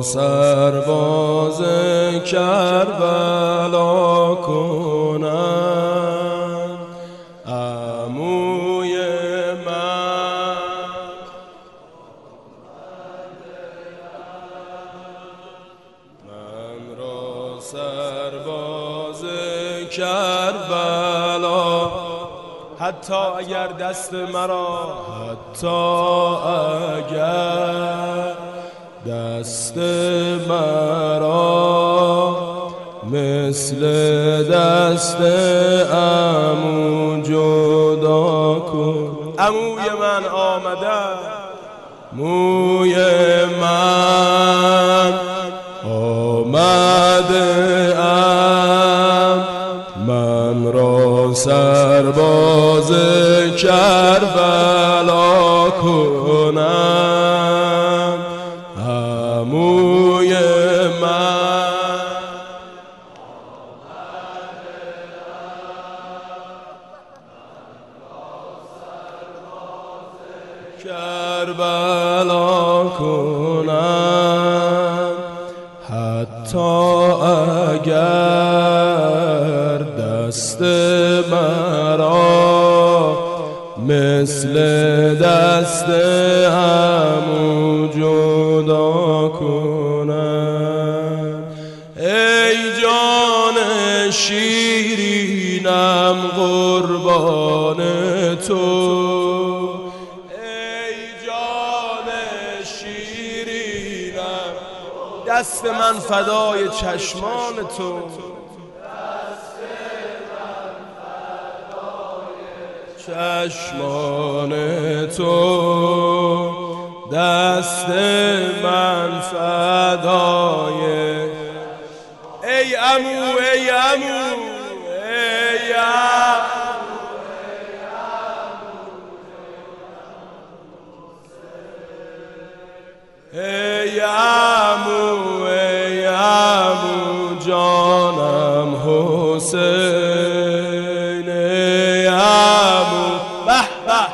سرباز کربلا کنم. عموی من را سرباز کربلا، حتی اگر دست مرا، حتی اگر دست مرا مثل دست عمو جدا کن. عموی من آمده، موی من آمده ام، من را سرباز کربلا کنم. عموی من کربلا کنم، حتی اگر دست مرا مثل دست عمو جدا کنم. ای جان شیرینم قربان تو، ای جان شیرینم، دست من فدای چشمان تو، چشمان تو، دست من فدای. ای عمو، ای عمو، ای ای عمو، ای عمو جانم حسین، ای عمو به به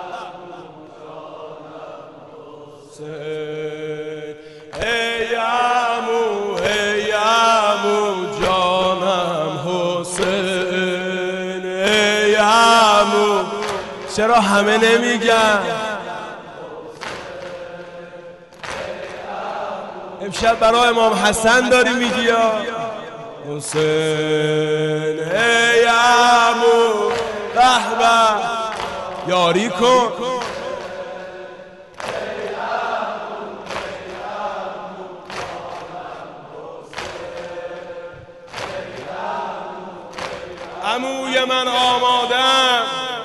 ای عمو، ای عمو جانم حسین، ای عمو. چرا همه نمیگن؟ امشب برای امام حسن داری میگی یا حسین؟ ای عمو به به یاری کن. عموی من آمادم،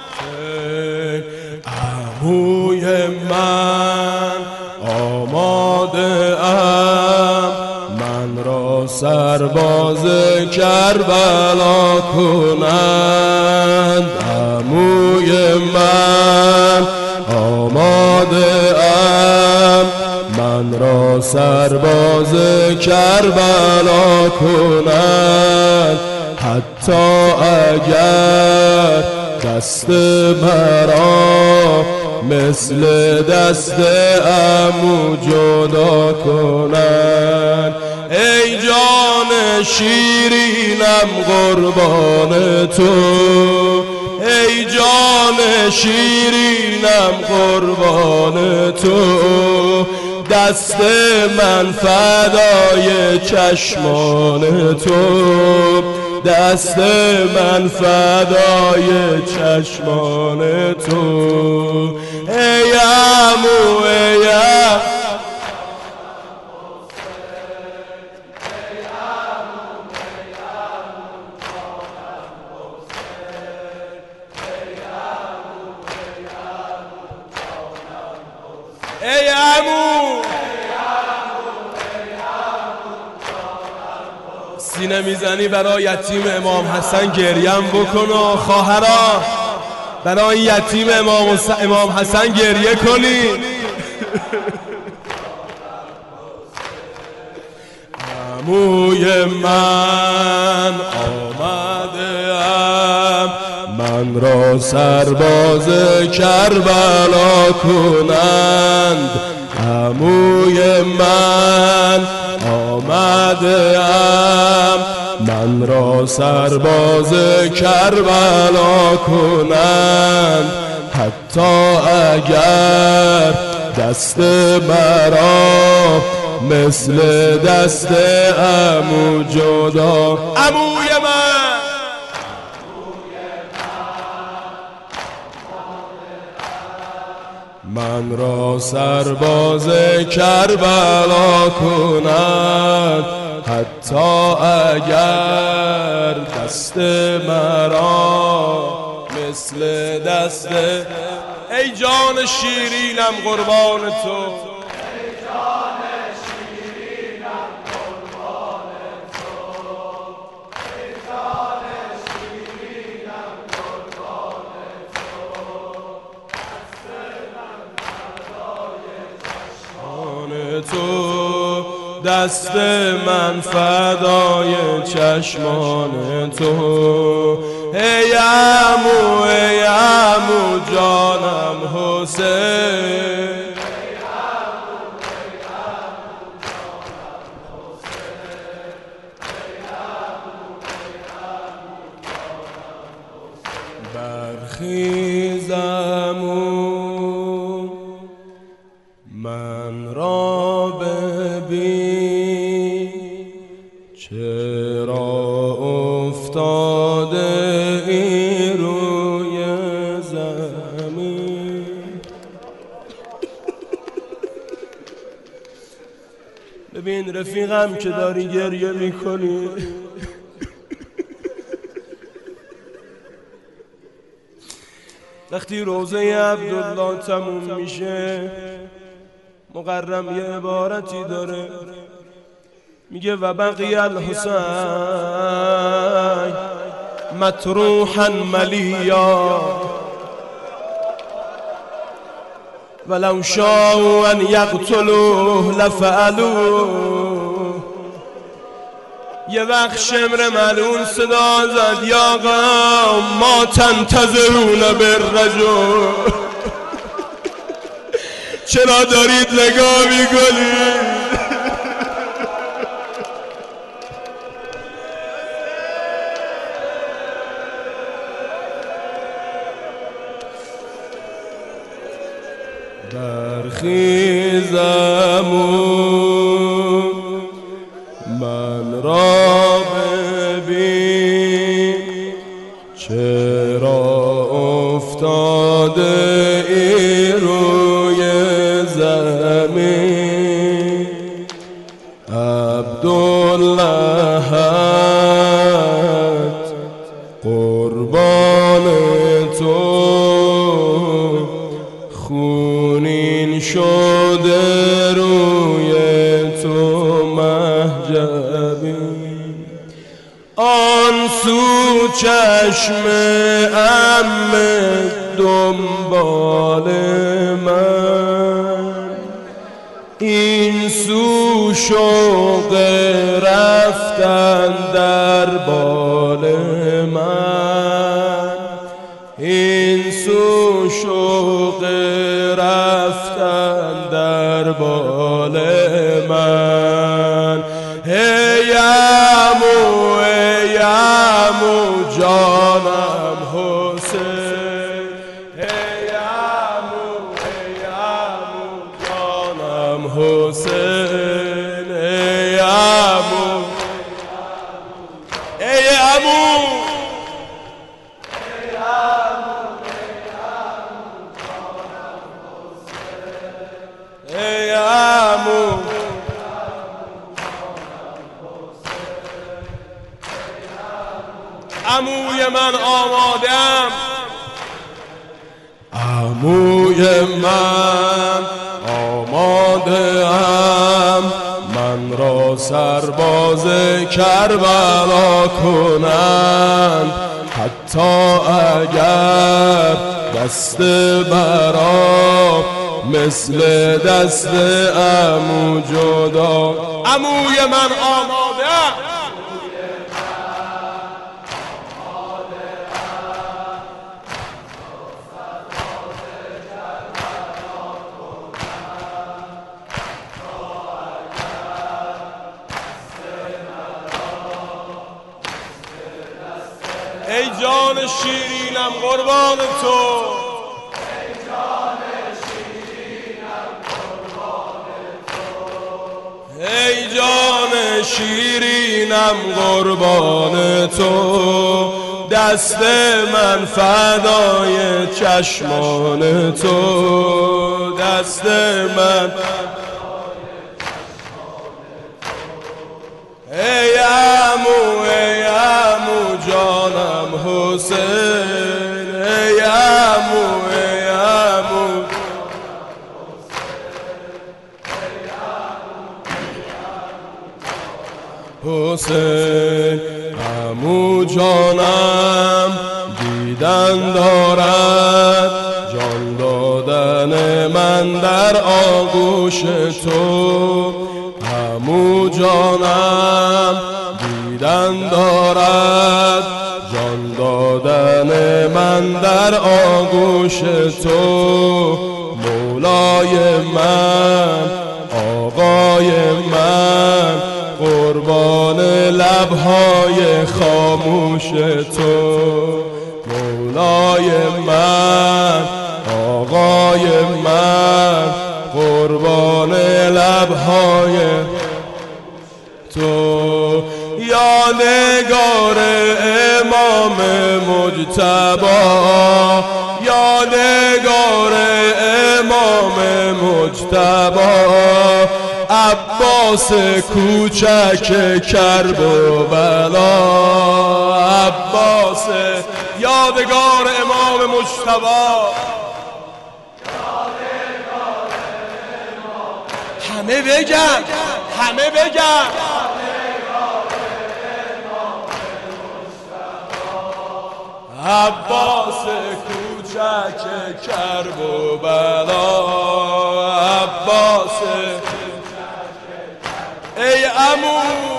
عموی من آماده ام، من را سرباز کربلا کنند. عموی من آماده ام، من را سرباز کربلا کنند، حتی اگر دست مرا مثل دست عمو جدا کنن. ای جان شیرینم قربان تو، ای جان شیرینم قربان تو، دست من فدای چشمان تو، دست من فدای چشمان تو. ای عمو، ای ای عمو، سینه میزنی برای یتیم امام حسن گریم بکن و خواهرا برای یتیم امام حسن گریه کنی. عموی من آمده ام، من را سرباز کربلا کنند. عموی من آمدم، من را سرباز کربلا کنند، حتی اگر دست مرا مثل دست عمو جدا. عموی من من را سرباز کربلا کند، حتی اگر دست مرا مثل دست. ای جان شیرینم قربان تو، تو دست من فدای چشمان تو. ای عمو ای عمو جانم حسین، برخیز عمو من را ببین، چرا افتاده ای روی زمین. ببین رفیقم که داری گریه میکنی، وقتی روزه عبدالله تموم میشه مقرم یه عبارتی داره، میگه و بقی الحسین مطروحا ملیا ولو شاءوا ان یقتلوه لفعلوه. یه وقت شمر ملعون صدا زد یا قوم ما تنتظرون بالرجل، چرا دارید نگاه میکنید؟ برخیز عمو من را ببین، چرا افتاده ای روی زمین. عبدالله قربان تو خونین شده روی تو محجبی. آن سو چشم عم دنبال من، این سو شوق رفتن در بال من، این سو شوق رفتن در بال من. ای عمو ای عمو جانم حسین، ای عمو جانم حسین، ای عمو ای عمو ای عمو. عموی من آمادم، عموی من آمادم، من را سرباز کربلا کنند، حتی اگر دست برا مثل دست عمو جدا. عموی من آمادم، ای جان شیرینم قربان تو، ای جان شیرینم قربان تو، دست من فدای چشمان تو، دست من ای عمو جانم حسین، ای عمو حسین، عمو جانم دیدن دارد جان دادن من در آغوش تو، عمو جانم دیدن دارد جان دادن من در آغوش تو، مولای من آقای من قربان لبهای خاموش تو، مولای من آقای من قربان لبهای تو، یا نگار امام مجتبی، یا نگار امام مجتبی، عباس کوچک کربلا، عباس یادگار امام مجتبی، همه بگن همه بگن عباس کوچک کربلا، عباس ای عمو